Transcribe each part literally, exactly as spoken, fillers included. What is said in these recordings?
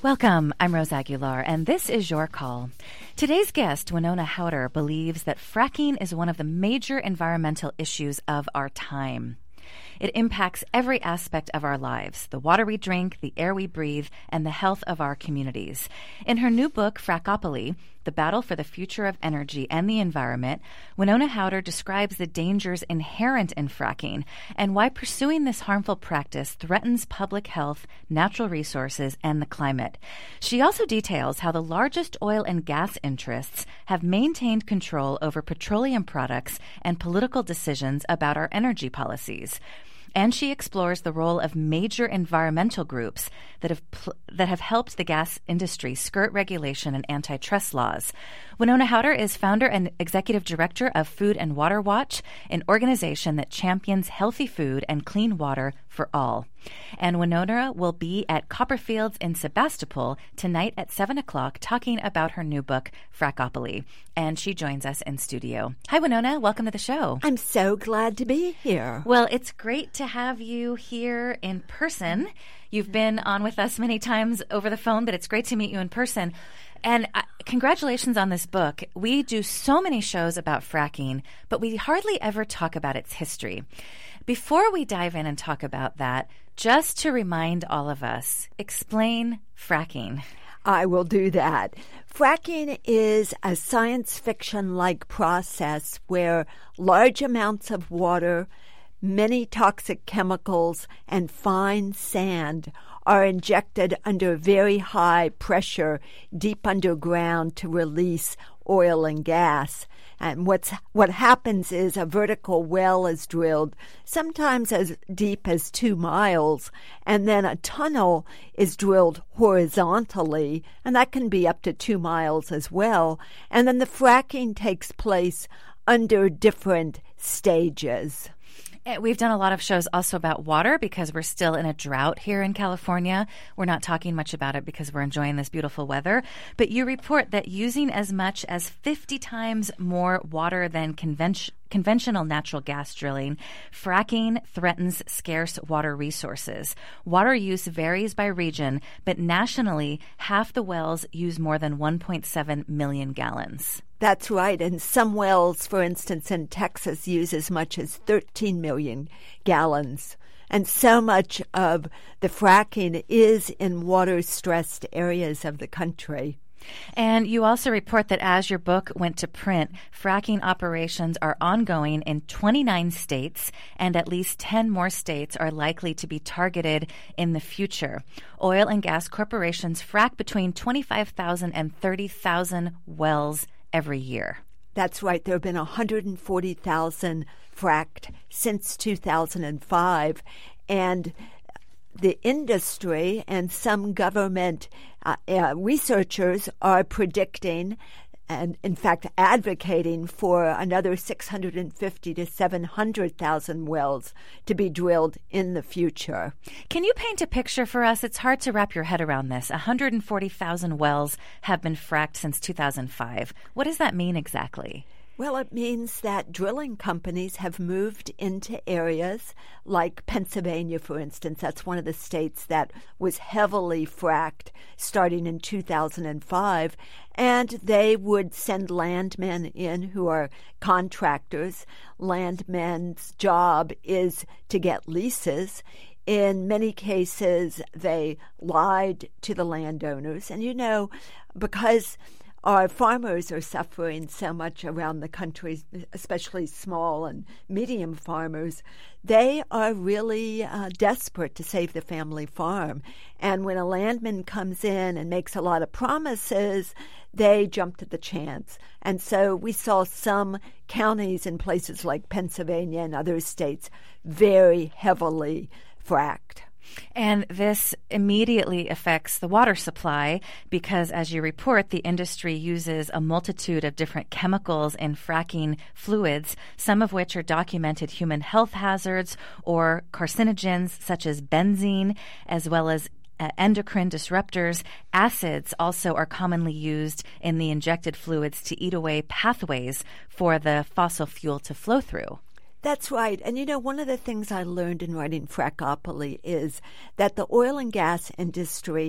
Welcome. I'm Rose Aguilar, and this is Your Call. Today's guest, Winona Howder, believes that fracking is one of the major environmental issues of our time. It impacts every aspect of our lives, the water we drink, the air we breathe, and the health of our communities. In her new book, Frackopoly, The Battle for the Future of Energy and the Environment, Winona Howder describes the dangers inherent in fracking and why pursuing this harmful practice threatens public health, natural resources, and the climate. She also details how the largest oil and gas interests have maintained control over petroleum products and political decisions about our energy policies. And she explores the role of major environmental groups that have pl- that have helped the gas industry skirt regulation and antitrust laws. Winona Howder is founder and executive director of Food and Water Watch, an organization that champions healthy food and clean water for all. And Winona will be at Copperfields in Sebastopol tonight at seven o'clock talking about her new book, Frackopoly. And she joins us in studio. Hi, Winona. Welcome to the show. I'm so glad to be here. Well, it's great to have you here in person. You've been on with us many times over the phone, but it's great to meet you in person. And uh, congratulations on this book. We do so many shows about fracking, but we hardly ever talk about its history. Before we dive in and talk about that, just to remind all of us, explain fracking. I will do that. Fracking is a science fiction-like process where large amounts of water, many toxic chemicals, and fine sand are injected under very high pressure deep underground to release oil and gas. And what's what happens is a vertical well is drilled, sometimes as deep as two miles, and then a tunnel is drilled horizontally, and that can be up to two miles as well. And then the fracking takes place under different stages. We've done a lot of shows also about water because we're still in a drought here in California. We're not talking much about it because we're enjoying this beautiful weather. But you report that using as much as fifty times more water than convention conventional natural gas drilling, fracking threatens scarce water resources. Water use varies by region, but nationally, half the wells use more than one point seven million gallons. That's right. And some wells, for instance, in Texas, use as much as thirteen million gallons. And so much of the fracking is in water-stressed areas of the country. And you also report that as your book went to print, fracking operations are ongoing in twenty-nine states, and at least ten more states are likely to be targeted in the future. Oil and gas corporations frack between twenty-five thousand and thirty thousand wells every year. That's right. There have been one hundred forty thousand fracked since two thousand five, and the industry and some government uh, uh, researchers are predicting and, in fact, advocating for another six hundred fifty to seven hundred thousand wells to be drilled in the future. Can you paint a picture for us? It's hard to wrap your head around this. one hundred forty thousand wells have been fracked since two thousand five. What does that mean exactly? Well, it means that drilling companies have moved into areas like Pennsylvania, for instance. That's one of the states that was heavily fracked starting in two thousand five. And they would send landmen in who are contractors. Landmen's job is to get leases. In many cases, they lied to the landowners. And, you know, because our farmers are suffering so much around the country, especially small and medium farmers, they are really uh, desperate to save the family farm. And when a landman comes in and makes a lot of promises, they jump at the chance. And so we saw some counties in places like Pennsylvania and other states very heavily fracked. And this immediately affects the water supply because, as you report, the industry uses a multitude of different chemicals in fracking fluids, some of which are documented human health hazards or carcinogens such as benzene, as well as uh, endocrine disruptors. Acids also are commonly used in the injected fluids to eat away pathways for the fossil fuel to flow through. That's right. And, you know, one of the things I learned in writing Frackopoly is that the oil and gas industry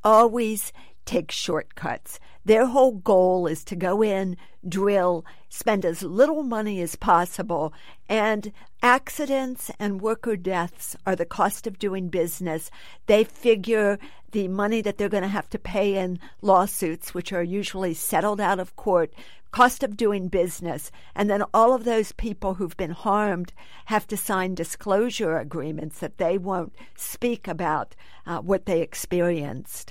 always take shortcuts. Their whole goal is to go in, drill, spend as little money as possible, and accidents and worker deaths are the cost of doing business. They figure the money that they're going to have to pay in lawsuits, which are usually settled out of court, cost of doing business, and then all of those people who've been harmed have to sign disclosure agreements that they won't speak about uh, what they experienced.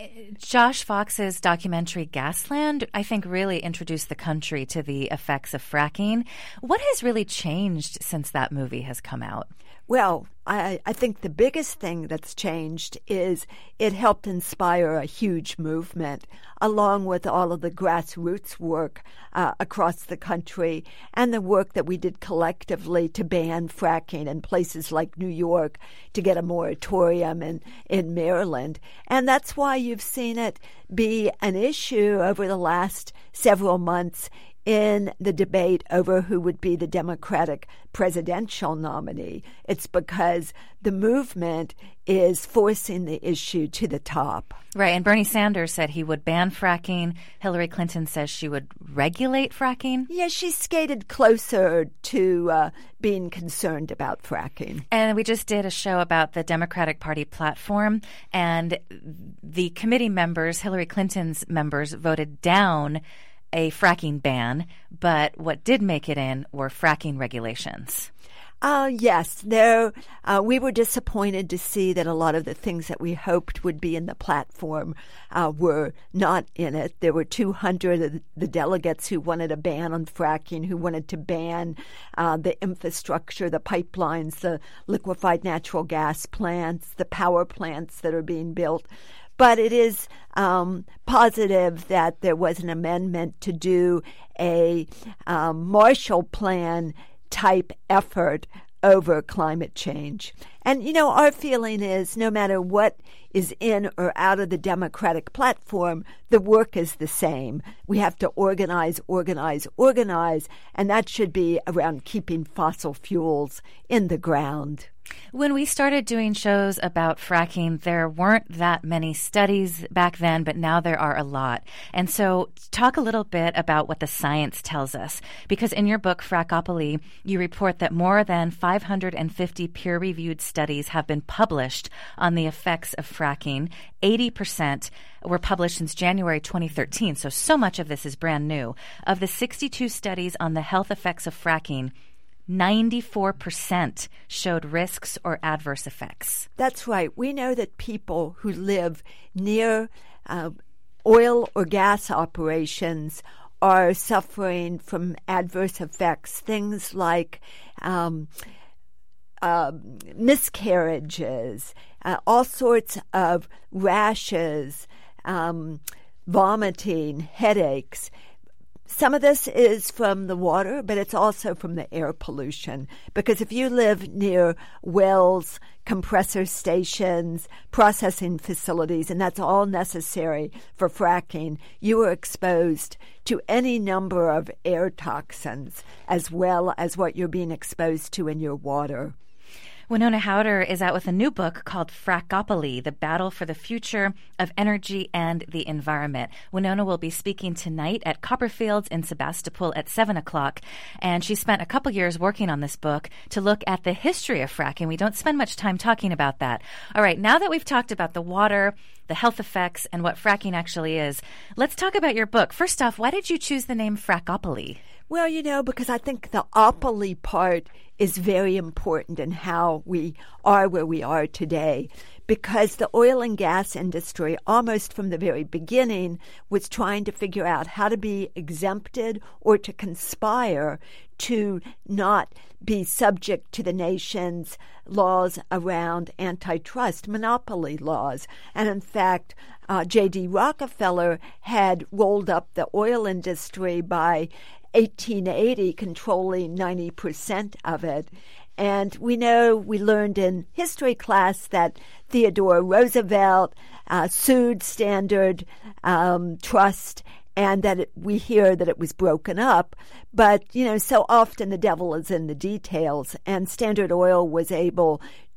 Josh Fox's documentary Gasland, I think, really introduced the country to the effects of fracking. What has really changed since that movie has come out? Well, I, I think the biggest thing that's changed is it helped inspire a huge movement, along with all of the grassroots work uh, across the country and the work that we did collectively to ban fracking in places like New York, to get a moratorium in, in Maryland. And that's why you've seen it be an issue over the last several months in the debate over who would be the Democratic presidential nominee. It's because the movement is forcing the issue to the top. Right, and Bernie Sanders said he would ban fracking. Hillary Clinton says she would regulate fracking. Yeah, she skated closer to uh, being concerned about fracking. And we just did a show about the Democratic Party platform, and the committee members, Hillary Clinton's members, voted down a fracking ban, but what did make it in were fracking regulations. Uh, yes, there. Uh, we were disappointed to see that a lot of the things that we hoped would be in the platform uh, were not in it. There were two hundred of the delegates who wanted a ban on fracking, who wanted to ban uh, the infrastructure, the pipelines, the liquefied natural gas plants, the power plants that are being built. But it is um, positive that there was an amendment to do a um, Marshall Plan type effort over climate change. And, you know, our feeling is no matter what is in or out of the Democratic platform, the work is the same. We have to organize, organize, organize, and that should be around keeping fossil fuels in the ground. When we started doing shows about fracking, there weren't that many studies back then, but now there are a lot. And so talk a little bit about what the science tells us, because in your book, Frackopoly, you report that more than five hundred fifty peer-reviewed studies have been published on the effects of fracking. eighty percent were published since January twenty thirteen, so so much of this is brand new. Of the sixty-two studies on the health effects of fracking, ninety-four percent showed risks or adverse effects. That's right. We know that people who live near uh, oil or gas operations are suffering from adverse effects, things like um, uh, miscarriages, uh, all sorts of rashes, um, vomiting, headaches. Some of this is from the water, but it's also from the air pollution. Because if you live near wells, compressor stations, processing facilities, and that's all necessary for fracking, you are exposed to any number of air toxins as well as what you're being exposed to in your water. Winona Howder is out with a new book called Frackopoly, The Battle for the Future of Energy and the Environment. Winona will be speaking tonight at Copperfields in Sebastopol at seven o'clock, and she spent a couple years working on this book to look at the history of fracking. We don't spend much time talking about that. All right, now that we've talked about the water, the health effects, and what fracking actually is, let's talk about your book. First off, why did you choose the name Frackopoly? Well, you know, because I think the opoly part is very important in how we are where we are today. Because the oil and gas industry, almost from the very beginning, was trying to figure out how to be exempted or to conspire to not be subject to the nation's laws around antitrust, monopoly laws. And in fact, uh, J D Rockefeller had rolled up the oil industry by eighteen eighty, controlling ninety percent of it. And we know, we learned in history class that Theodore Roosevelt uh, sued Standard um, Trust, and that it, we hear that it was broken up. But, you know, so often the devil is in the details, and Standard Oil was able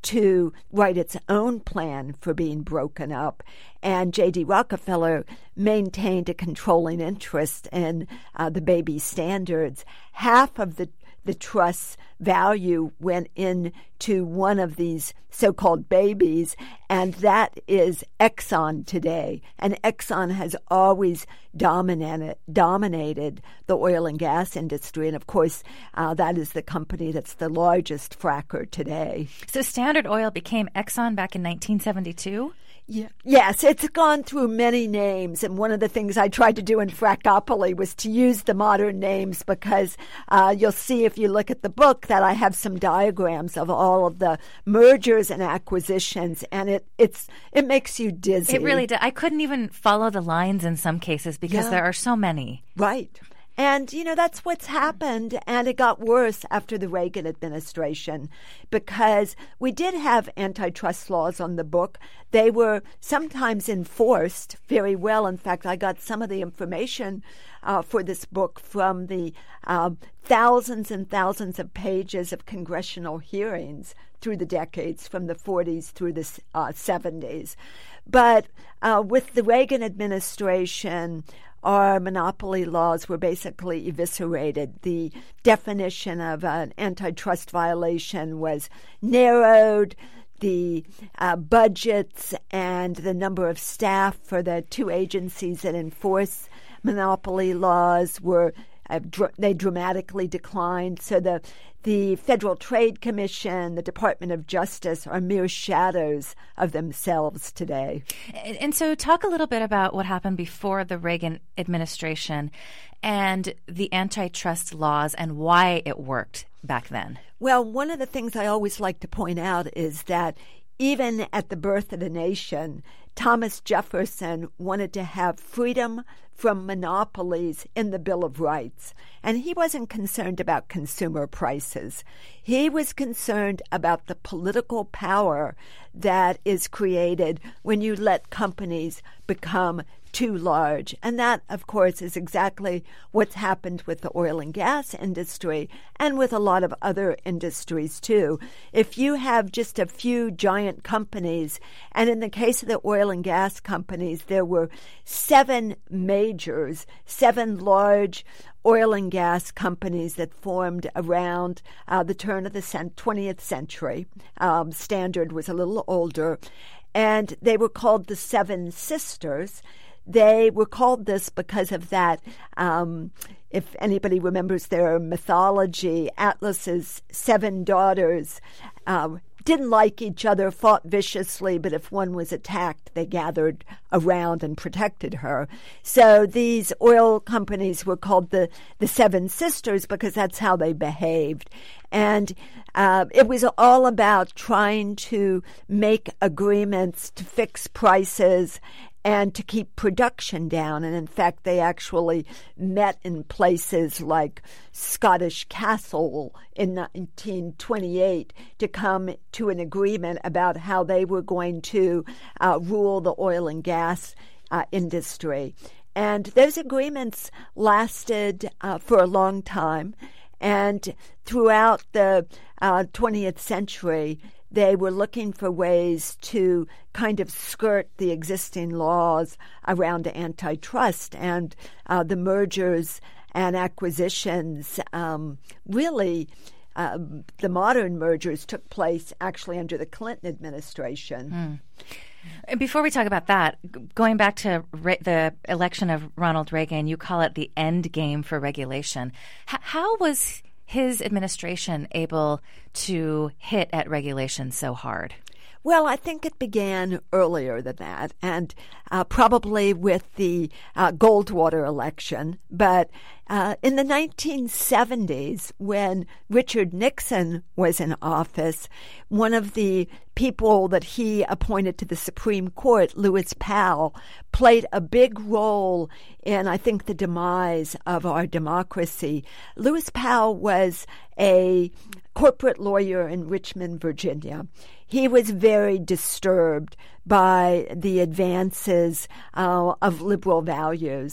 to write its own plan for being broken up. And J D Rockefeller maintained a controlling interest in uh, the baby standards. Half of the the trust's value went into one of these so-called babies, and that is Exxon today. And Exxon has always dominated, dominated the oil and gas industry. And, of course, uh, that is the company that's the largest fracker today. So Standard Oil became Exxon back in nineteen seventy-two? Yeah. Yes, it's gone through many names, and one of the things I tried to do in Frackopoly was to use the modern names because uh, you'll see if you look at the book that I have some diagrams of all of the mergers and acquisitions, and it it's it makes you dizzy. It really did. I couldn't even follow the lines in some cases because yeah. there are so many. Right. And, you know, that's what's happened, and it got worse after the Reagan administration because we did have antitrust laws on the book. They were sometimes enforced very well. In fact, I got some of the information uh, for this book from the uh, thousands and thousands of pages of congressional hearings through the decades, from the forties through the uh, seventies. But uh, with the Reagan administration, our monopoly laws were basically eviscerated. The definition of an antitrust violation was narrowed. The uh, budgets and the number of staff for the two agencies that enforce monopoly laws were uh, dr- they dramatically declined. So the the Federal Trade Commission, the Department of Justice are mere shadows of themselves today. And, and so talk a little bit about what happened before the Reagan administration and the antitrust laws and why it worked back then. Well, one of the things I always like to point out is that even at the birth of the nation, Thomas Jefferson wanted to have freedom from monopolies in the Bill of Rights. And he wasn't concerned about consumer prices. He was concerned about the political power that is created when you let companies become too large. And that, of course, is exactly what's happened with the oil and gas industry and with a lot of other industries, too. If you have just a few giant companies, and in the case of the oil and gas companies, there were seven majors, seven large oil and gas companies that formed around uh, the turn of the twentieth century. Um, Standard was a little older, and they were called the Seven Sisters. They were called this because of that. Um, if anybody remembers their mythology, Atlas's seven daughters uh, didn't like each other, fought viciously, but if one was attacked, they gathered around and protected her. So these oil companies were called the, the Seven Sisters because that's how they behaved. And uh, it was all about trying to make agreements to fix prices and to keep production down. And in fact, they actually met in places like Scottish Castle in nineteen twenty-eight to come to an agreement about how they were going to uh, rule the oil and gas uh, industry. And those agreements lasted uh, for a long time. And throughout the uh, twentieth century, they were looking for ways to kind of skirt the existing laws around antitrust, and uh, the mergers and acquisitions um, really, uh, the modern mergers took place actually under the Clinton administration. Mm. And before we talk about that, going back to re- the election of Ronald Reagan, you call it the end game for regulation. H- how was his administration able to hit at regulation so hard? Well, I think it began earlier than that, and uh, probably with the uh, Goldwater election. But uh, in the nineteen seventies, when Richard Nixon was in office, one of the people that he appointed to the Supreme Court, Lewis Powell, played a big role in, I think, the demise of our democracy. Lewis Powell was a corporate lawyer in Richmond, Virginia. He was very disturbed by the advances uh, of liberal values.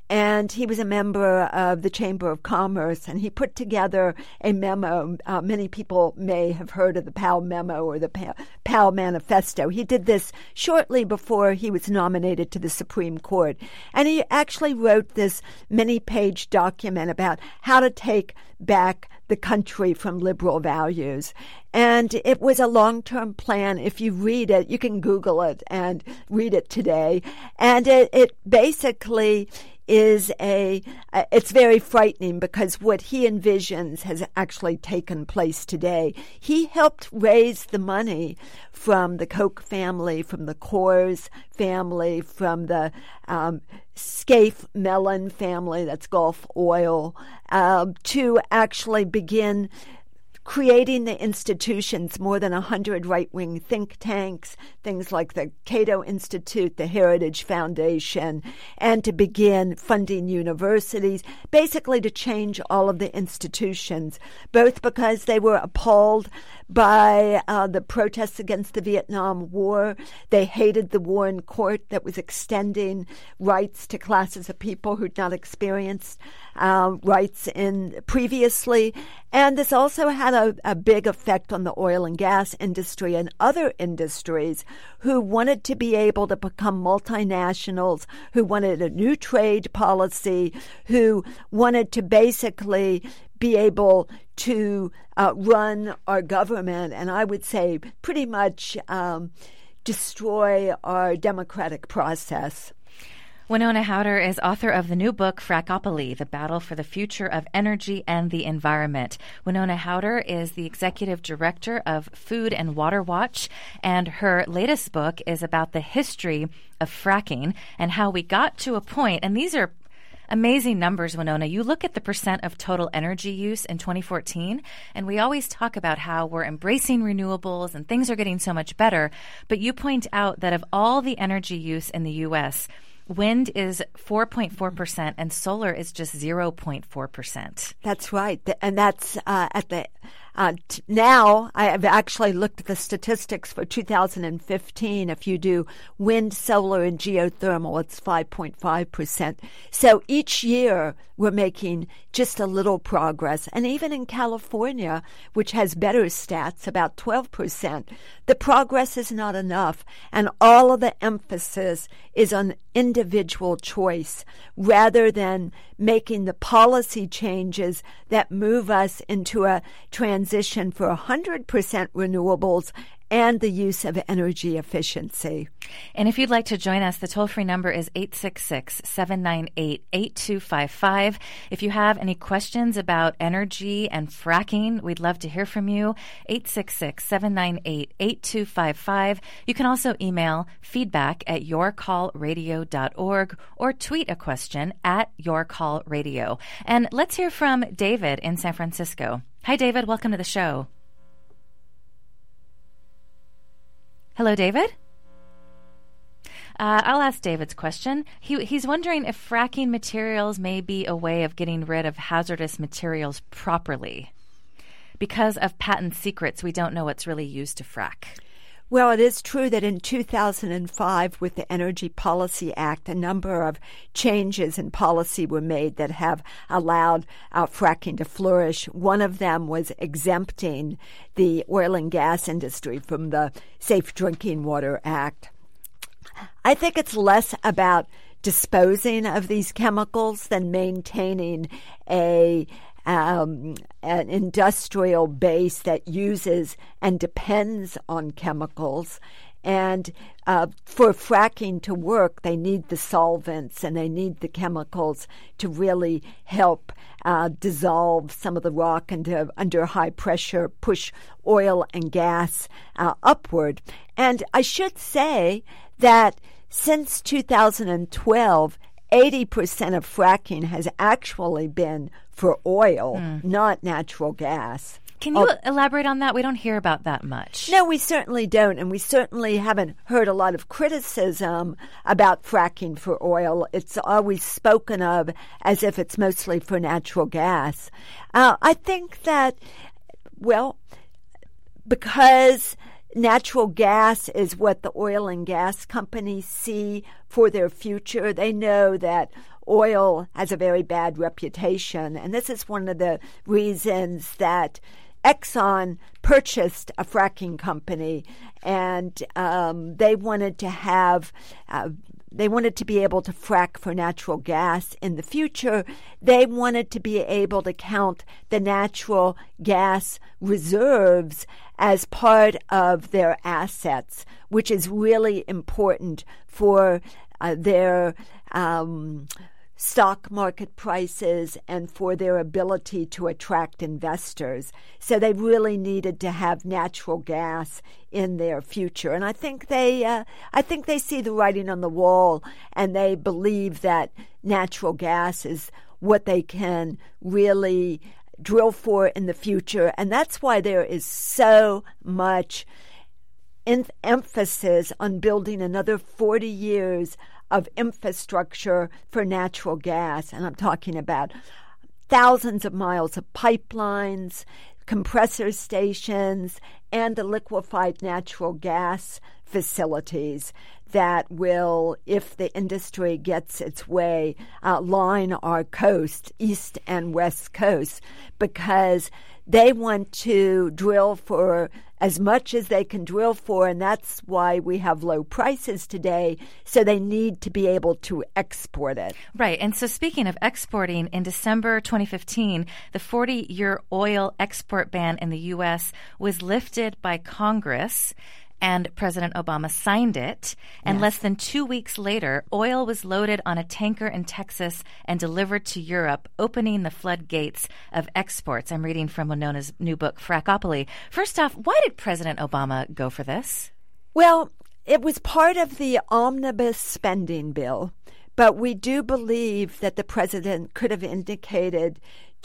and he was a member of the Chamber of Commerce, and he put together a memo. Uh, many people may have heard of the Powell Memo or the Powell Manifesto. He did this shortly before he was nominated to the Supreme Court, and he actually wrote this many-page document about how to take back the country from liberal values. And it was a long-term plan. If you read it, you can Google it and read it today. And it, it basically is a, uh, it's very frightening because what he envisions has actually taken place today. He helped raise the money from the Koch family, from the Coors family, from the um, Scaife Mellon family, that's Gulf Oil, uh, to actually begin creating the institutions, more than one hundred right-wing think tanks, things like the Cato Institute, the Heritage Foundation, and to begin funding universities, basically to change all of the institutions, both because they were appalled by uh, the protests against the Vietnam War. They hated the war in court that was extending rights to classes of people who'd not experienced uh, rights in previously. And this also had a, a big effect on the oil and gas industry and other industries who wanted to be able to become multinationals, who wanted a new trade policy, who wanted to basically be able to uh, run our government, and I would say pretty much um, destroy our democratic process. Winona Howder is author of the new book, Frackopoly, The Battle for the Future of Energy and the Environment. Winona Howder is the executive director of Food and Water Watch, and her latest book is about the history of fracking and how we got to a point, and these are amazing numbers, Winona. You look at the percent of total energy use in twenty fourteen, and we always talk about how we're embracing renewables and things are getting so much better, but you point out that of all the energy use in the U S, wind is four point four percent and solar is just zero point four percent. That's right. And that's uh, at the uh, t- now I have actually looked at the statistics for two thousand fifteen. If you do wind, solar, and geothermal, it's five point five percent. So each year we're making just a little progress. And even in California, which has better stats, about twelve percent, the progress is not enough. And all of the emphasis is on individual choice rather than making the policy changes that move us into a transition for one hundred percent renewables and the use of energy efficiency. And if you'd like to join us, the toll-free number is eight six six, seven nine eight, eight two five five. If you have any questions about energy and fracking, we'd love to hear from you. eight six six, seven nine eight, eight two five five. You can also email feedback at your call radio dot org or tweet a question at yourcallradio. And let's hear from David in San Francisco. Hi, David. Welcome to the show. Hello, David? Uh, I'll ask David's question. He, he's wondering if fracking materials may be a way of getting rid of hazardous materials properly. Because of patent secrets, we don't know what's really used to frack. Well, it is true that in two thousand five, with the Energy Policy Act, a number of changes in policy were made that have allowed uh, fracking to flourish. One of them was exempting the oil and gas industry from the Safe Drinking Water Act. I think it's less about disposing of these chemicals than maintaining a Um, an industrial base that uses and depends on chemicals. And uh, for fracking to work, they need the solvents and they need the chemicals to really help uh, dissolve some of the rock and to, under high pressure, push oil and gas uh, upward. And I should say that since two thousand twelve, eighty percent of fracking has actually been for oil, mm. not natural gas. Can you oh, elaborate on that? We don't hear about that much. No, we certainly don't. And we certainly haven't heard a lot of criticism about fracking for oil. It's always spoken of as if it's mostly for natural gas. Uh, I think that, well, because natural gas is what the oil and gas companies see for their future. They know that oil has a very bad reputation. And this is one of the reasons that Exxon purchased a fracking company, and um, they wanted to have uh, They wanted to be able to frack for natural gas in the future. They wanted to be able to count the natural gas reserves as part of their assets, which is really important for uh, their um, stock market prices and for their ability to attract investors. So they really needed to have natural gas in their future. And I think they uh, I think they see the writing on the wall, and they believe that natural gas is what they can really drill for in the future. And that's why there is so much in- emphasis on building another forty years of infrastructure for natural gas. And I'm talking about thousands of miles of pipelines, compressor stations, and the liquefied natural gas facilities that will, if the industry gets its way, uh, line our coast, east and west coast, because they want to drill for as much as they can drill for, and that's why we have low prices today. So they need to be able to export it. Right. And so speaking of exporting, in December twenty fifteen, the forty-year oil export ban in the U S was lifted by Congress, and President Obama signed it. And yes. Less than two weeks later, oil was loaded on a tanker in Texas and delivered to Europe, opening the floodgates of exports. I'm reading from Winona's new book, Frackopoly. First off, why did President Obama go for this? Well, it was part of the omnibus spending bill, but we do believe that the president could have indicated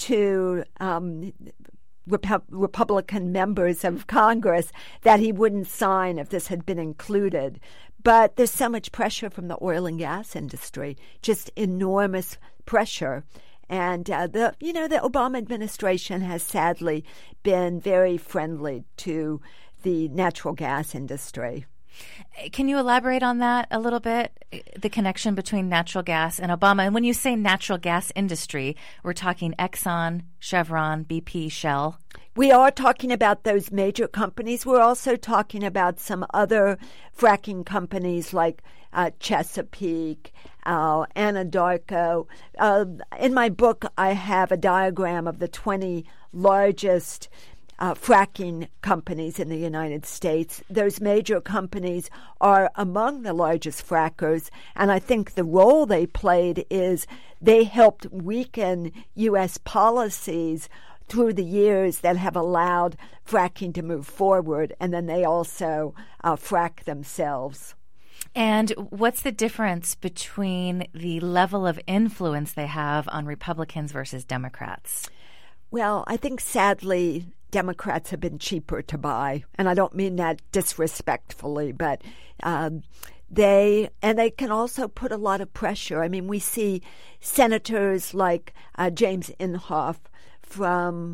to um, Rep- Republican members of Congress that he wouldn't sign if this had been included. But there's so much pressure from the oil and gas industry, just enormous pressure. And uh, the you know the Obama administration has sadly been very friendly to the natural gas industry. Can you elaborate on that a little bit, the connection between natural gas and Obama? And when you say natural gas industry, we're talking Exxon, Chevron, B P, Shell. We are talking about those major companies. We're also talking about some other fracking companies like uh, Chesapeake, uh, Anadarko. Uh, in my book, I have a diagram of the twenty largest Uh, fracking companies in the United States. Those major companies are among the largest frackers, and I think the role they played is they helped weaken U S policies through the years that have allowed fracking to move forward, and then they also uh, frack themselves. And what's the difference between the level of influence they have on Republicans versus Democrats? Well, I think sadly Democrats have been cheaper to buy, and I don't mean that disrespectfully, but um, they and they can also put a lot of pressure. I mean, we see senators like uh, James Inhofe from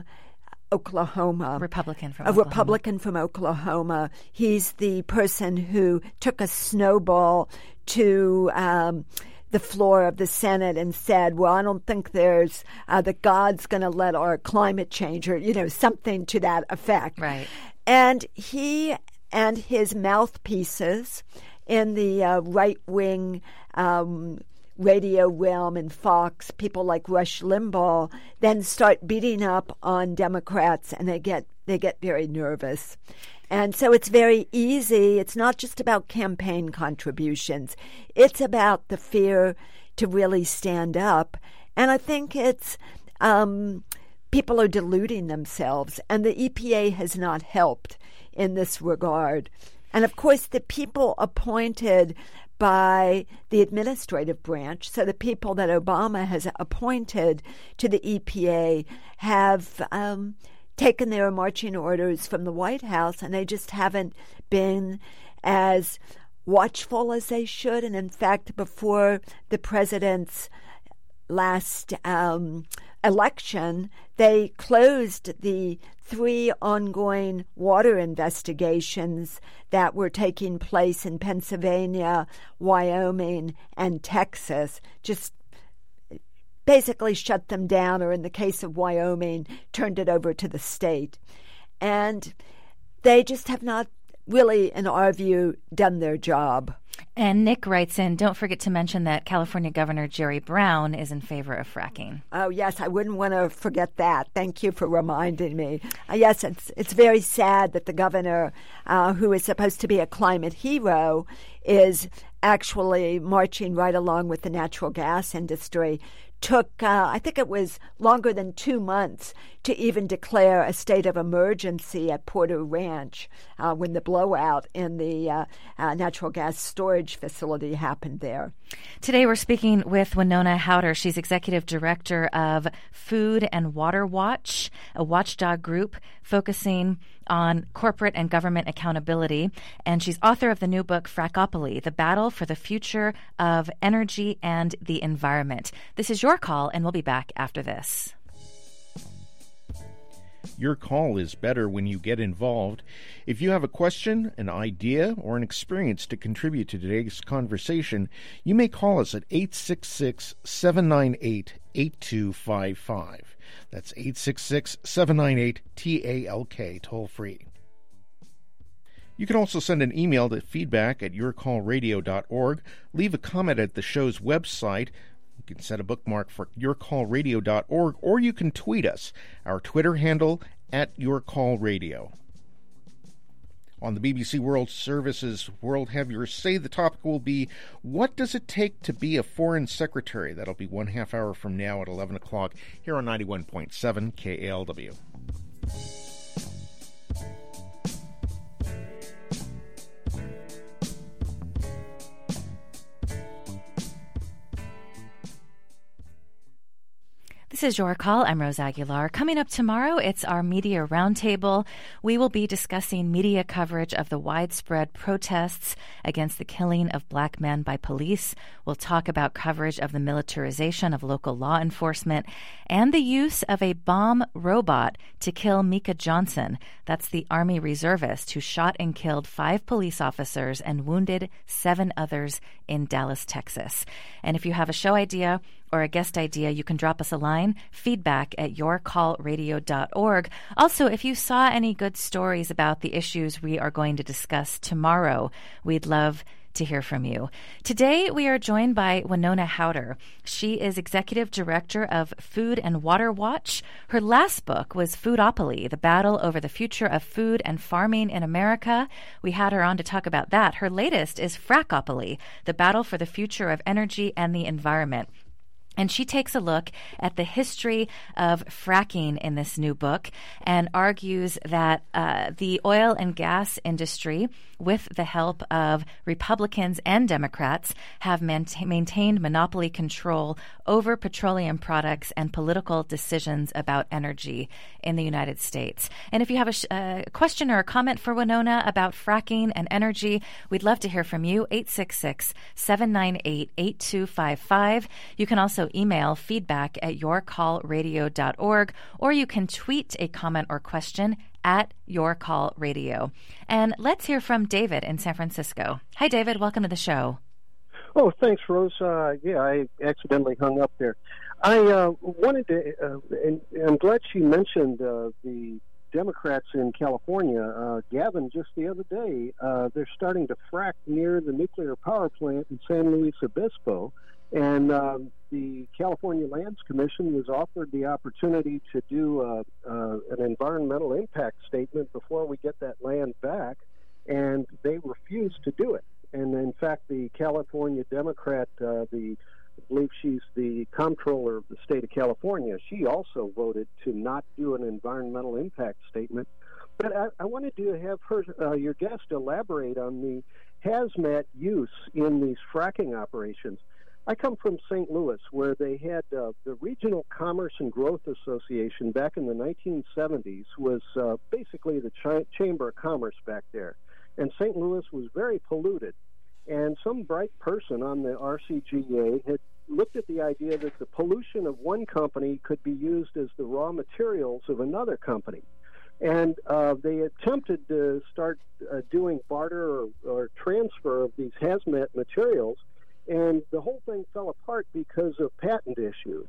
Oklahoma, Republican from a Oklahoma. Republican from Oklahoma. He's the person who took a snowball to Um, the floor of the Senate and said, well, I don't think there's uh, that God's going to let our climate change, or, you know, something to that effect. Right. And he and his mouthpieces in the uh, right-wing um, radio realm and Fox, people like Rush Limbaugh, then start beating up on Democrats, and they get they get very nervous. And so it's very easy. It's not just about campaign contributions. It's about the fear to really stand up. And I think it's um, people are deluding themselves, and the E P A has not helped in this regard. And, of course, the people appointed by the administrative branch, so the people that Obama has appointed to the E P A have um, taken their marching orders from the White House, and they just haven't been as watchful as they should. And in fact, before the president's last um, election, they closed the three ongoing water investigations that were taking place in Pennsylvania, Wyoming, and Texas. Just basically shut them down, or in the case of Wyoming, turned it over to the state. And they just have not really, in our view, done their job. And Nick writes in, don't forget to mention that California Governor Jerry Brown is in favor of fracking. Oh, yes, I wouldn't want to forget that. Thank you for reminding me. Uh, yes, it's it's very sad that the governor, uh, who is supposed to be a climate hero, is actually marching right along with the natural gas industry. Took, uh, I think it was longer than two months to even declare a state of emergency at Porter Ranch uh, when the blowout in the uh, uh, natural gas storage facility happened there. Today we're speaking with Winona Howter. She's executive director of Food and Water Watch, a watchdog group focusing on corporate and government accountability. And she's author of the new book, Frackopoly, The Battle for the Future of Energy and the Environment. This is your call, and we'll be back after this. Your call is better when you get involved. If you have a question, an idea, or an experience to contribute to today's conversation, you may call us at eight six six, seven nine eight, eight two five five. That's eight six six, seven nine eight, T A L K, toll free. You can also send an email to feedback at your call radio dot org, leave a comment at the show's website. You can set a bookmark for your call radio dot org, or you can tweet us. Our Twitter handle, at yourcallradio. On the B B C World Service's World Have Your Say, the topic will be, what does it take to be a foreign secretary? That'll be one half hour from now at eleven o'clock here on ninety-one point seven K A L W. This is Your Call. I'm Rose Aguilar. Coming up tomorrow, it's our Media Roundtable. We will be discussing media coverage of the widespread protests against the killing of black men by police. We'll talk about coverage of the militarization of local law enforcement and the use of a bomb robot to kill Mika Johnson. That's the Army reservist who shot and killed five police officers and wounded seven others in Dallas, Texas. And if you have a show idea or a guest idea, you can drop us a line, feedback at your call radio dot org. Also, if you saw any good stories about the issues we are going to discuss tomorrow, we'd love to hear from you. Today, we are joined by Winona Howter. She is executive director of Food and Water Watch. Her last book was Foodopoly, The Battle Over the Future of Food and Farming in America. We had her on to talk about that. Her latest is Frackopoly, The Battle for the Future of Energy and the Environment. And she takes a look at the history of fracking in this new book and argues that uh, the oil and gas industry, with the help of Republicans and Democrats, have maint- maintained monopoly control over petroleum products and political decisions about energy in the United States. And if you have a, sh- a question or a comment for Winona about fracking and energy, we'd love to hear from you, eight six six, seven nine eight, eight two five five. You can also email feedback at your call radio dot org, or you can tweet a comment or question at yourcallradio. And let's hear from David in San Francisco. Hi, David. Welcome to the show. Oh, thanks, Rose. Uh, yeah, I accidentally hung up there. I uh, wanted to, uh, and I'm glad she mentioned uh, the Democrats in California. Uh, Gavin, just the other day, uh, they're starting to frack near the nuclear power plant in San Luis Obispo. And uh, the California Lands Commission was offered the opportunity to do uh, uh, an environmental impact statement before we get that land back, and they refused to do it. And in fact, the California Democrat, uh, the I believe she's the comptroller of the state of California, she also voted to not do an environmental impact statement. But I, I wanted to have her, uh, your guest, elaborate on the hazmat use in these fracking operations. I come from Saint Louis, where they had uh, the Regional Commerce and Growth Association back in the nineteen seventies was uh, basically the Ch- Chamber of Commerce back there. And Saint Louis was very polluted. And some bright person on the R C G A had looked at the idea that the pollution of one company could be used as the raw materials of another company. And uh, they attempted to start uh, doing barter or, or transfer of these hazmat materials. And the whole thing fell apart because of patent issues.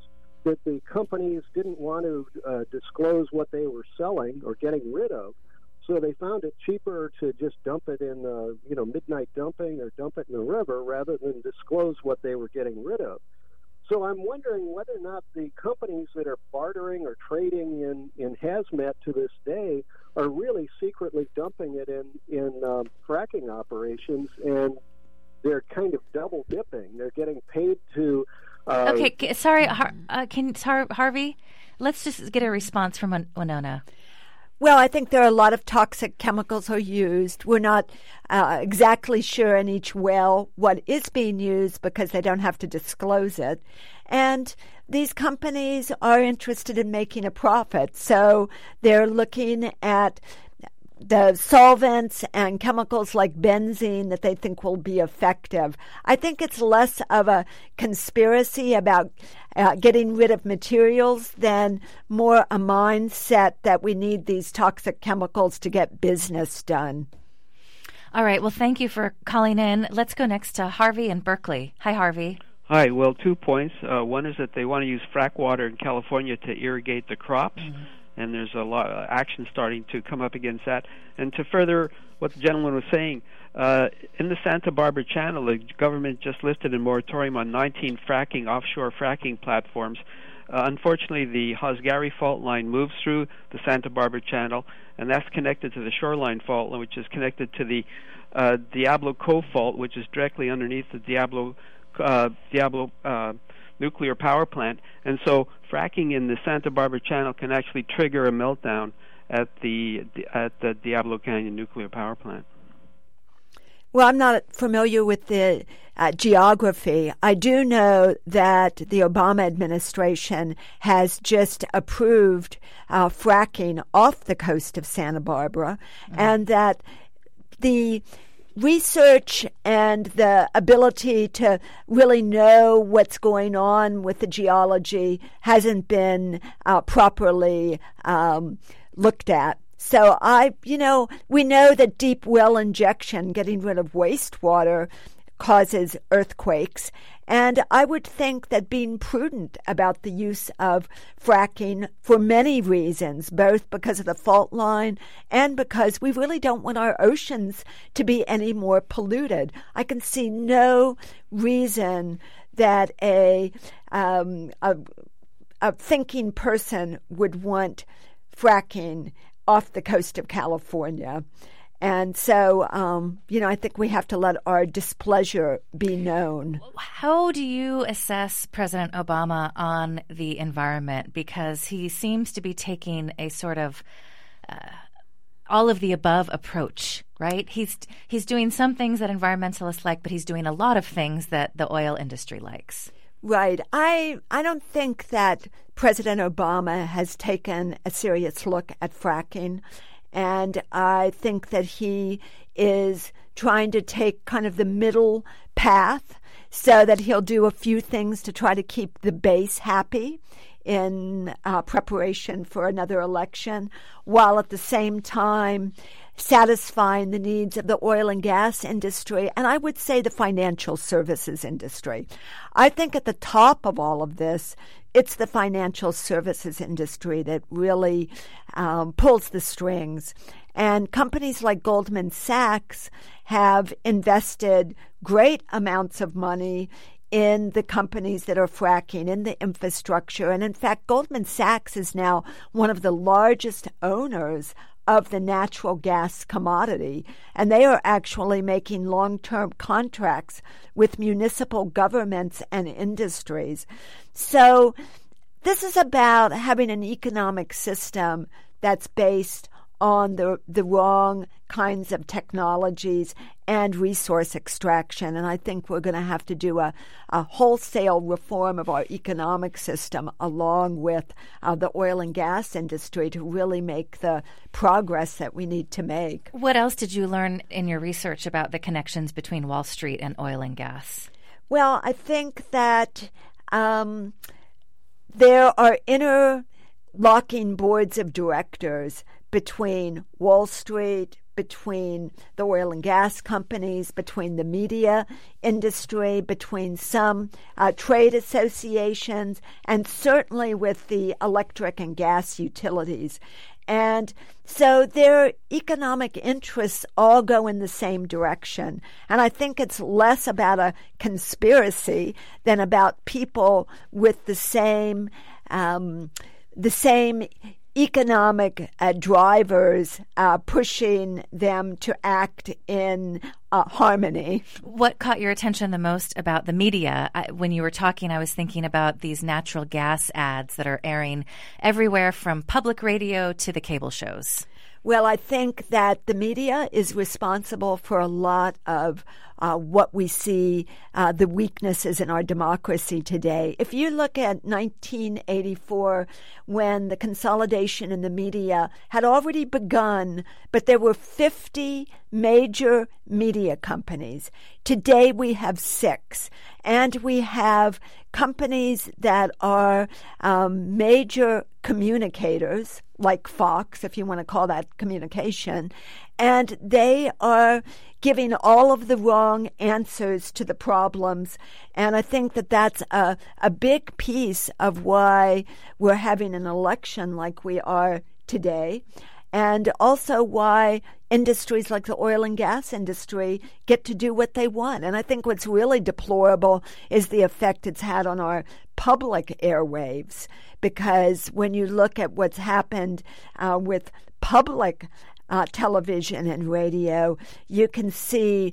that the companies didn't want to uh, disclose what they were selling or getting rid of, so they found it cheaper to just dump it in, uh, you know, midnight dumping or dump it in the river rather than disclose what they were getting rid of. So I'm wondering whether or not the companies that are bartering or trading in, in hazmat to this day are really secretly dumping it in, in um, fracking operations, and they're kind of double dipping. They're getting paid to... Uh, okay, sorry, Har- uh, can Har- Harvey, let's just get a response from Win- Winona. Well, I think there are a lot of toxic chemicals are used. We're not uh, exactly sure in each well what is being used because they don't have to disclose it. And these companies are interested in making a profit. So they're looking at the solvents and chemicals like benzene that they think will be effective. I think it's less of a conspiracy about uh, getting rid of materials than more a mindset that we need these toxic chemicals to get business done. All right. Well, thank you for calling in. Let's go next to Harvey in Berkeley. Hi, Harvey. Hi. Well, two points. Uh, one is that they want to use frack water in California to irrigate the crops. Mm-hmm. And there's a lot of action starting to come up against that. And to further what the gentleman was saying, uh, in the Santa Barbara Channel, the government just lifted a moratorium on nineteen fracking, offshore fracking platforms. Uh, unfortunately, the Hosgary fault line moves through the Santa Barbara Channel, and that's connected to the shoreline fault, which is connected to the uh, Diablo Cove fault, which is directly underneath the Diablo uh, Diablo uh nuclear power plant, and so fracking in the Santa Barbara Channel can actually trigger a meltdown at the at the Diablo Canyon nuclear power plant. Well, I'm not familiar with the uh, geography. I do know that the Obama administration has just approved uh, fracking off the coast of Santa Barbara, mm-hmm. and that the research and the ability to really know what's going on with the geology hasn't been uh, properly um, looked at. So I, you know, we know that deep well injection, getting rid of wastewater, causes earthquakes. And I would think that being prudent about the use of fracking for many reasons, both because of the fault line and because we really don't want our oceans to be any more polluted. I can see no reason that a, um, a, a thinking person would want fracking off the coast of California. And so, um, you know, I think we have to let our displeasure be known. How do you assess President Obama on the environment? Because he seems to be taking a sort of uh, all of the above approach, right? He's he's doing some things that environmentalists like, but he's doing a lot of things that the oil industry likes. Right. I I don't think that President Obama has taken a serious look at fracking. And I think that he is trying to take kind of the middle path so that he'll do a few things to try to keep the base happy in uh, preparation for another election, while at the same time satisfying the needs of the oil and gas industry, and I would say the financial services industry. I think at the top of all of this, it's the financial services industry that really um, pulls the strings. And companies like Goldman Sachs have invested great amounts of money in the companies that are fracking, in the infrastructure. And in fact, Goldman Sachs is now one of the largest owners of the natural gas commodity, and they are actually making long-term contracts with municipal governments and industries. So this is about having an economic system that's based on the the wrong kinds of technologies and resource extraction. And I think we're going to have to do a, a wholesale reform of our economic system along with uh, the oil and gas industry to really make the progress that we need to make. What else did you learn in your research about the connections between Wall Street and oil and gas? Well, I think that um, there are interlocking boards of directors between Wall Street, between the oil and gas companies, between the media industry, between some uh, trade associations, and certainly with the electric and gas utilities. And so their economic interests all go in the same direction. And I think it's less about a conspiracy than about people with the same um, the same economic uh, drivers uh, pushing them to act in uh, harmony. What caught your attention the most about the media? I, when you were talking, I was thinking about these natural gas ads that are airing everywhere from public radio to the cable shows. Well, I think that the media is responsible for a lot of uh, what we see, uh, the weaknesses in our democracy today. If you look at nineteen eighty-four, when the consolidation in the media had already begun, but there were fifty major media companies. Today we have six, and we have companies that are um, major communicators, like Fox, if you want to call that communication, and they are giving all of the wrong answers to the problems. And I think that that's a, a big piece of why we're having an election like we are today, and also why industries like the oil and gas industry get to do what they want. And I think what's really deplorable is the effect it's had on our public airwaves, because when you look at what's happened uh, with public uh, television and radio, you can see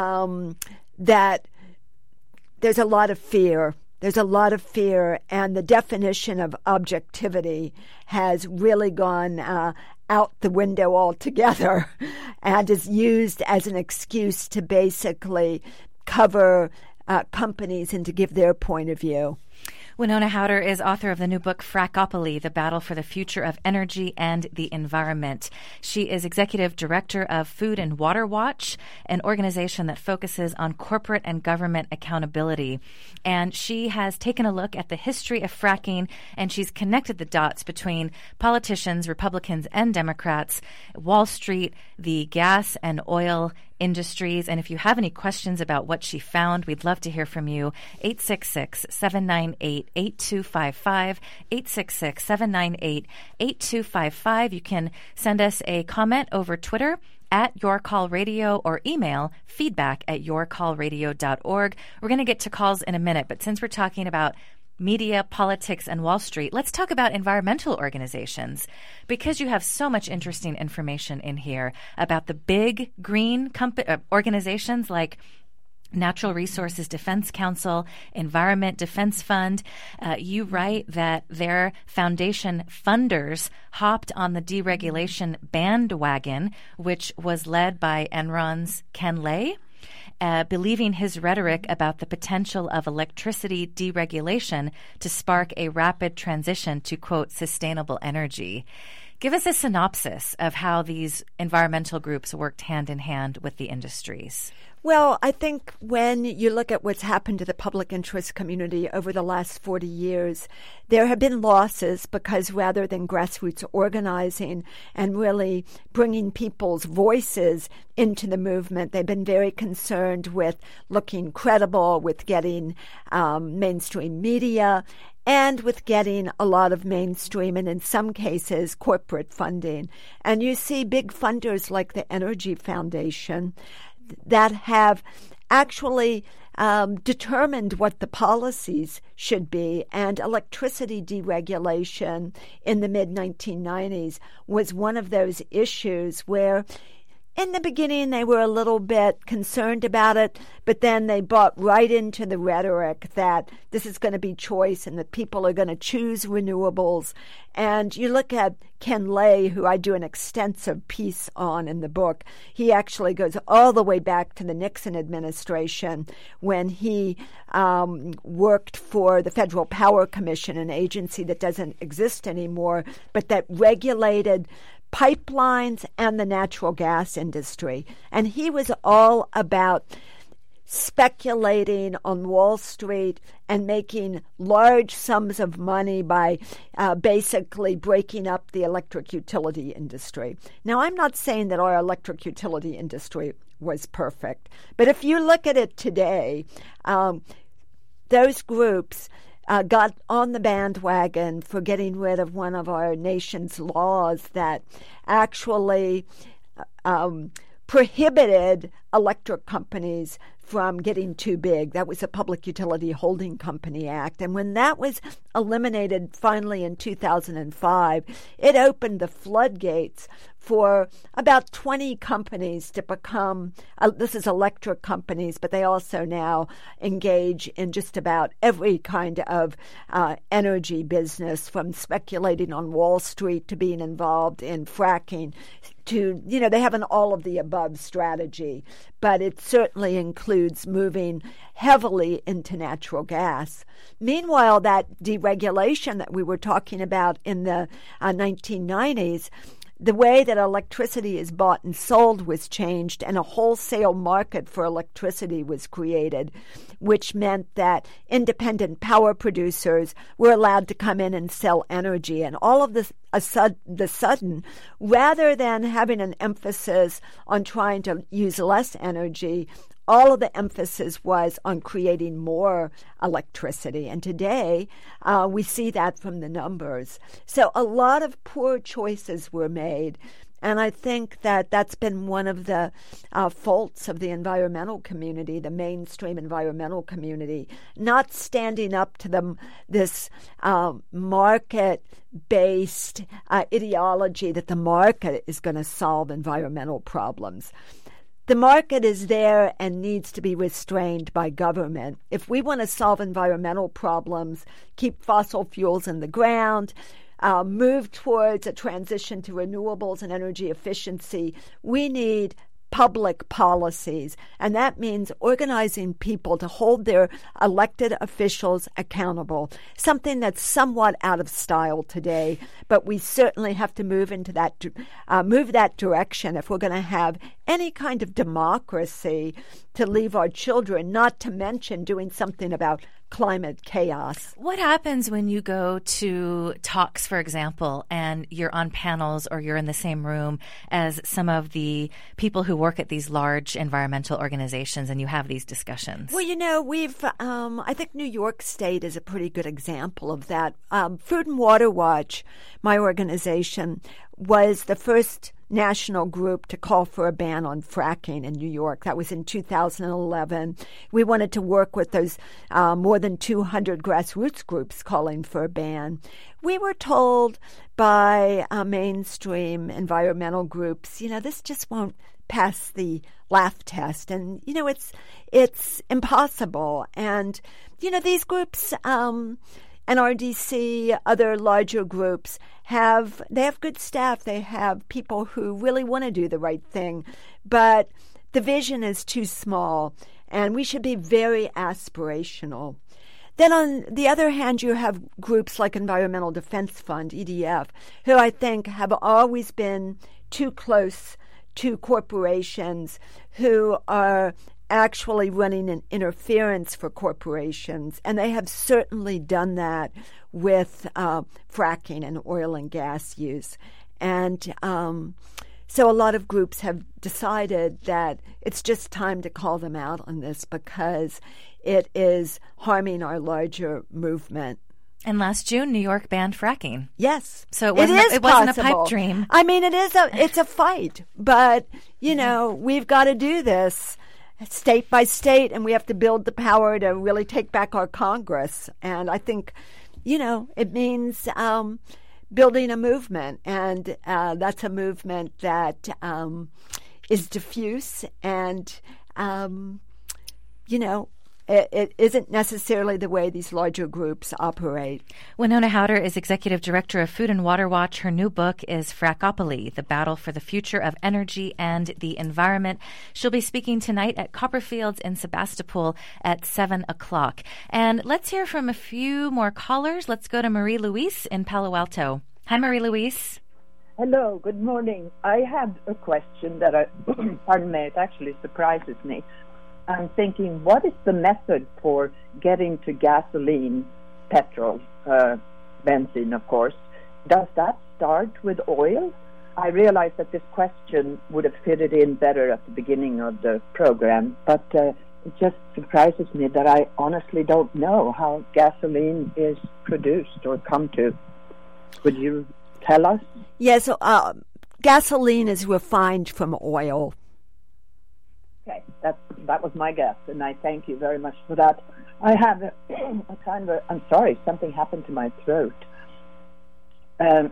um, that there's a lot of fear. There's a lot of fear, and the definition of objectivity has really gone uh, out the window altogether and is used as an excuse to basically cover uh, companies and to give their point of view. Winona Howter is author of the new book, Frackopoly, The Battle for the Future of Energy and the Environment. She is executive director of Food and Water Watch, an organization that focuses on corporate and government accountability. And she has taken a look at the history of fracking, and she's connected the dots between politicians, Republicans and Democrats, Wall Street, the gas and oil industries. And if you have any questions about what she found, we'd love to hear from you. eight six six, seven nine eight, eight two five five, eight six six, seven nine eight, eight two five five. You can send us a comment over Twitter at Your Call Radio or email feedback at your call radio dot org. We're going to get to calls in a minute, but since we're talking about media, politics, and Wall Street, let's talk about environmental organizations, because you have so much interesting information in here about the big green comp- uh, organizations like Natural Resources Defense Council, Environment Defense Fund. Uh, you write that their foundation funders hopped on the deregulation bandwagon, which was led by Enron's Ken Lay. Uh, believing his rhetoric about the potential of electricity deregulation to spark a rapid transition to, quote, sustainable energy. Give us a synopsis of how these environmental groups worked hand in hand with the industries. Well, I think when you look at what's happened to the public interest community over the last forty years, there have been losses because rather than grassroots organizing and really bringing people's voices into the movement, they've been very concerned with looking credible, with getting um, mainstream media, and with getting a lot of mainstream and, in some cases, corporate funding. And you see big funders like the Energy Foundation that have actually um, determined what the policies should be. And electricity deregulation in the mid nineteen nineties was one of those issues where in the beginning, they were a little bit concerned about it, but then they bought right into the rhetoric that this is going to be choice and that people are going to choose renewables. And you look at Ken Lay, who I do an extensive piece on in the book. He actually goes all the way back to the Nixon administration when he um, worked for the Federal Power Commission, an agency that doesn't exist anymore, but that regulated pipelines and the natural gas industry. And he was all about speculating on Wall Street and making large sums of money by uh, basically breaking up the electric utility industry. Now, I'm not saying that our electric utility industry was perfect, but if you look at it today, um, those groups uh, got on the bandwagon for getting rid of one of our nation's laws that actually um, prohibited electric companies from getting too big. That was the Public Utility Holding Company Act. And when that was eliminated finally in two thousand five, it opened the floodgates for about twenty companies to become, uh, this is electric companies, but they also now engage in just about every kind of uh, energy business, from speculating on Wall Street to being involved in fracking to, you know, they have an all-of-the-above strategy, but it certainly includes moving heavily into natural gas. Meanwhile, that deregulation that we were talking about in the uh, nineteen nineties, the way that electricity is bought and sold was changed, and a wholesale market for electricity was created, which meant that independent power producers were allowed to come in and sell energy. And all of this, a sud- the sudden, rather than having an emphasis on trying to use less energy, all of the emphasis was on creating more electricity. And today, uh, we see that from the numbers. So a lot of poor choices were made. And I think that that's been one of the uh, faults of the environmental community, the mainstream environmental community, not standing up to them, this uh, market-based uh, ideology that the market is going to solve environmental problems. The market is there and needs to be restrained by government. If we want to solve environmental problems, keep fossil fuels in the ground, uh, move towards a transition to renewables and energy efficiency, we need public policies. And that means organizing people to hold their elected officials accountable, something that's somewhat out of style today, but we certainly have to move into that, uh, move that direction if we're going to have any kind of democracy to leave our children, not to mention doing something about climate chaos. What happens when you go to talks, for example, and you're on panels or you're in the same room as some of the people who work at these large environmental organizations and you have these discussions? Well, you know, we've, um, I think New York State is a pretty good example of that. Um, Food and Water Watch, my organization, was the first national group to call for a ban on fracking in New York. That was in two thousand eleven. We wanted to work with those uh, more than two hundred grassroots groups calling for a ban. We were told by uh, mainstream environmental groups, you know, this just won't pass the laugh test. And, you know, it's it's impossible. And, you know, these groups, um, N R D C, other larger groups, have they have good staff. They have people who really want to do the right thing, but the vision is too small, and we should be very aspirational. Then on the other hand, you have groups like Environmental Defense Fund, E D F, who I think have always been too close to corporations, who are actually running an interference for corporations, and they have certainly done that with uh, fracking and oil and gas use. And um, so a lot of groups have decided that it's just time to call them out on this because it is harming our larger movement. And last June, New York banned fracking. Yes. So it wasn't, it is a, it wasn't a possible. pipe dream. I mean, it is a, it's a fight, but, you know, we've got to do this state by state, and we have to build the power to really take back our Congress. And I think, you know, it means um, building a movement, and uh, that's a movement that um, is diffuse and, um, you know, It, it isn't necessarily the way these larger groups operate. Winona Howder is Executive Director of Food and Water Watch. Her new book is Frackopoly, The Battle for the Future of Energy and the Environment. She'll be speaking tonight at Copperfields in Sebastopol at seven o'clock. And let's hear from a few more callers. Let's go to Marie-Louise in Palo Alto. Hi, Marie-Louise. Hello, good morning. I have a question that, I, pardon me, it actually surprises me. I'm thinking, what is the method for getting to gasoline, petrol, uh, benzene, of course? Does that start with oil? I realize that this question would have fitted in better at the beginning of the program, but uh, it just surprises me that I honestly don't know how gasoline is produced or come to. Could you tell us? Yes, uh, gasoline is refined from oil. Okay, that that was my guess, and I thank you very much for that. I have a, a kind of, I'm sorry, something happened to my throat. Um,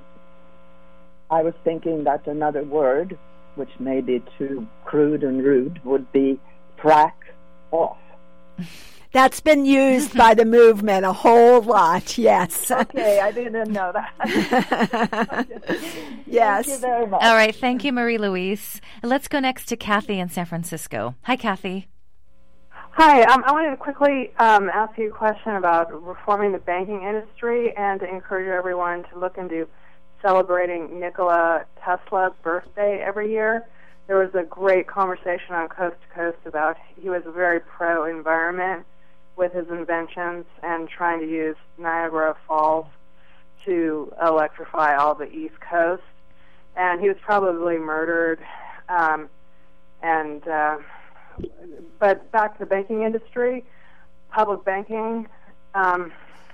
I was thinking that another word, which may be too crude and rude, would be frack off. That's been used by the movement a whole lot, yes. Okay, I didn't know that. Yes. Thank you very much. All right, thank you, Marie-Louise. Let's go next to Kathy in San Francisco. Hi, Kathy. Hi, um, I wanted to quickly um, ask you a question about reforming the banking industry and to encourage everyone to look into celebrating Nikola Tesla's birthday every year. There was a great conversation on Coast to Coast about he was very pro-environment with his inventions and trying to use Niagara Falls to electrify all the East Coast. And he was probably murdered. Um, and uh, but back to the banking industry, public banking um,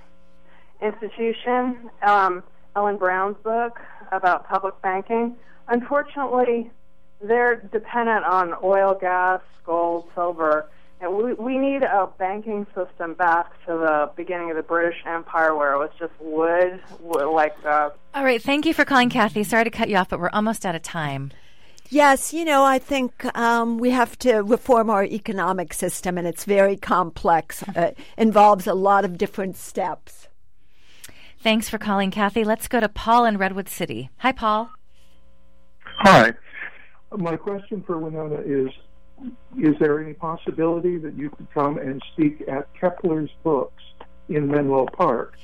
institution, um, Ellen Brown's book about public banking. Unfortunately, they're dependent on oil, gas, gold, silver. And we, we need a banking system back to the beginning of the British Empire where it was just wood, wood like... Uh, All right, thank you for calling, Kathy. Sorry to cut you off, but we're almost out of time. Yes, you know, I think um, we have to reform our economic system, and it's very complex. It uh, involves a lot of different steps. Thanks for calling, Kathy. Let's go to Paul in Redwood City. Hi, Paul. Hi. My question for Winona is, is there any possibility that you could come and speak at Kepler's Books in Menlo Park?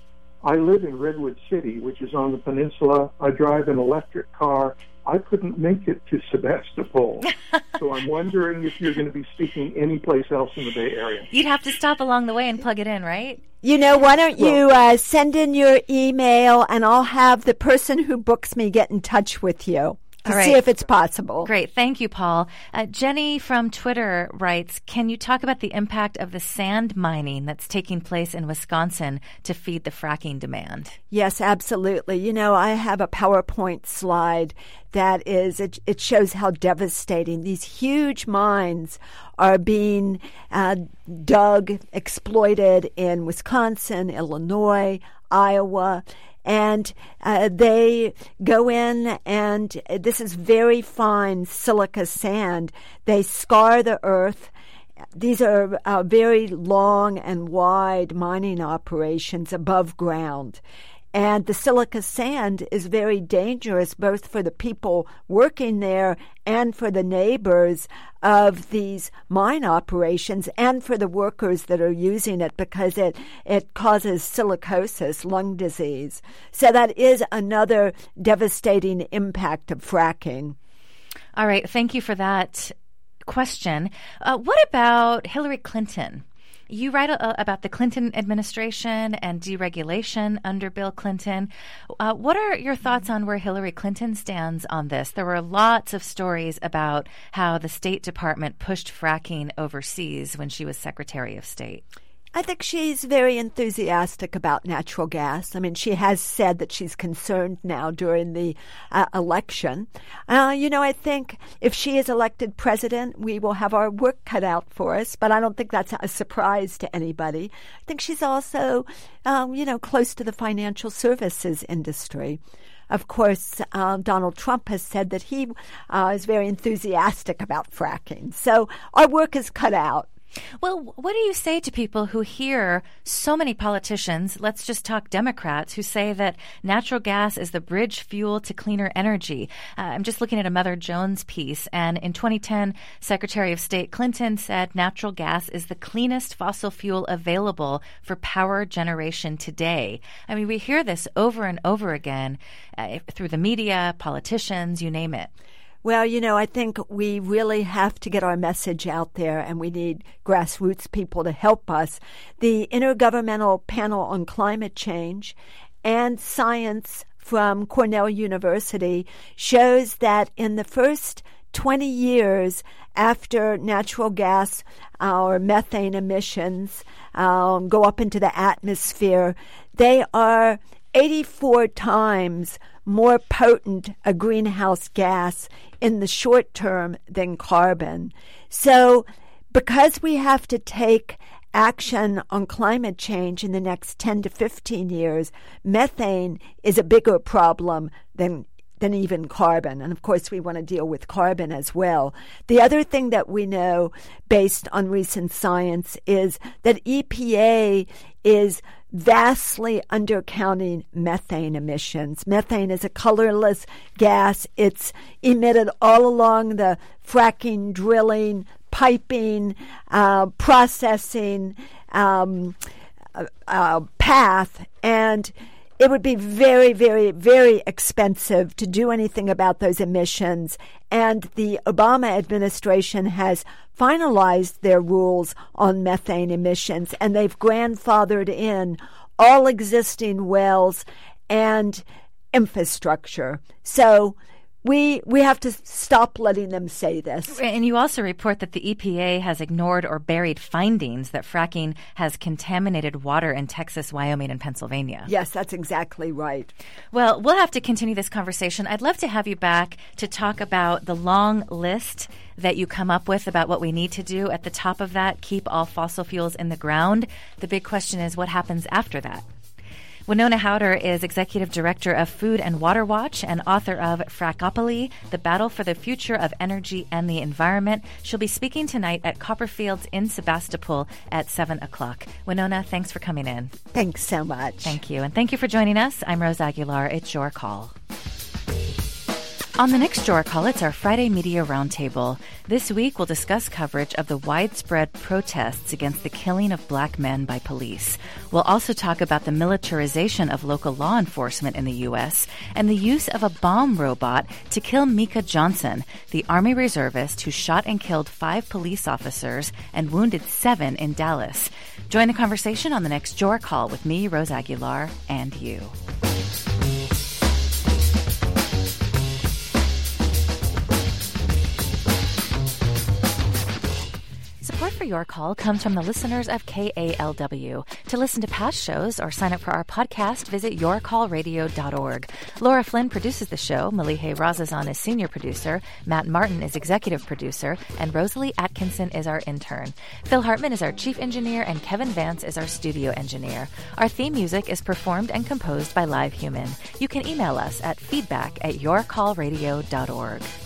I live in Redwood City, which is on the peninsula. I drive an electric car. I couldn't make it to Sebastopol. So I'm wondering if you're going to be speaking anyplace else in the Bay Area. You'd have to stop along the way and plug it in, right? You know, why don't you uh, send in your email, and I'll have the person who books me get in touch with you to All right. see if it's possible. Great. Thank you, Paul. Uh, Jenny from Twitter writes, can you talk about the impact of the sand mining that's taking place in Wisconsin to feed the fracking demand? Yes, absolutely. You know, I have a PowerPoint slide that is, it, it shows how devastating these huge mines are being uh, dug, exploited in Wisconsin, Illinois, Iowa. And uh, they go in, and this is very fine silica sand. They scar the earth. These are uh, very long and wide mining operations above ground. And the silica sand is very dangerous both for the people working there and for the neighbors of these mine operations and for the workers that are using it, because it, it causes silicosis, lung disease. So that is another devastating impact of fracking. All right. Thank you for that question. Uh, what about Hillary Clinton? You write uh, about the Clinton administration and deregulation under Bill Clinton. Uh, what are your thoughts on where Hillary Clinton stands on this? There were lots of stories about how the State Department pushed fracking overseas when she was Secretary of State. I think she's very enthusiastic about natural gas. I mean, she has said that she's concerned now during the uh, election. Uh, you know, I think if she is elected president, we will have our work cut out for us, but I don't think that's a surprise to anybody. I think she's also, um, you know, close to the financial services industry. Of course, uh, Donald Trump has said that he uh, is very enthusiastic about fracking. So our work is cut out. Well, what do you say to people who hear so many politicians, let's just talk Democrats, who say that natural gas is the bridge fuel to cleaner energy? Uh, I'm just looking at a Mother Jones piece, and in twenty ten, Secretary of State Clinton said natural gas is the cleanest fossil fuel available for power generation today. I mean, we hear this over and over again uh, through the media, politicians, you name it. Well, you know, I think we really have to get our message out there, and we need grassroots people to help us. The Intergovernmental Panel on Climate Change and science from Cornell University shows that in the first twenty years after natural gas or methane emissions um, go up into the atmosphere, they are eighty-four times more potent a greenhouse gas in the short term than carbon. So because we have to take action on climate change in the next ten to fifteen years, methane is a bigger problem than than even carbon. And of course, we want to deal with carbon as well. The other thing that we know based on recent science is that E P A is vastly undercounting methane emissions. Methane is a colorless gas. It's emitted all along the fracking, drilling, piping, uh, processing um, uh, path, and it would be very, very, very expensive to do anything about those emissions. And the Obama administration has finalized their rules on methane emissions, and they've grandfathered in all existing wells and infrastructure. So We we have to stop letting them say this. And you also report that the E P A has ignored or buried findings that fracking has contaminated water in Texas, Wyoming, and Pennsylvania. Yes, that's exactly right. Well, we'll have to continue this conversation. I'd love to have you back to talk about the long list that you come up with about what we need to do. At the top of that, keep all fossil fuels in the ground. The big question is what happens after that? Winona Howder is Executive Director of Food and Water Watch and author of Frackopoly, The Battle for the Future of Energy and the Environment. She'll be speaking tonight at Copperfields in Sebastopol at seven o'clock. Winona, thanks for coming in. Thanks so much. Thank you. And thank you for joining us. I'm Rose Aguilar. It's your call. On the next Your Call, it's our Friday Media Roundtable. This week, we'll discuss coverage of the widespread protests against the killing of black men by police. We'll also talk about the militarization of local law enforcement in the U S and the use of a bomb robot to kill Mika Johnson, the Army reservist who shot and killed five police officers and wounded seven in Dallas. Join the conversation on the next Your Call with me, Rose Aguilar, and you. Support for Your Call comes from the listeners of K A L W. To listen to past shows or sign up for our podcast, visit your call radio dot org. Laura Flynn produces the show. Malihe Razazan is senior producer. Matt Martin is executive producer. And Rosalie Atkinson is our intern. Phil Hartman is our chief engineer. And Kevin Vance is our studio engineer. Our theme music is performed and composed by Live Human. You can email us at feedback at your call radio dot org.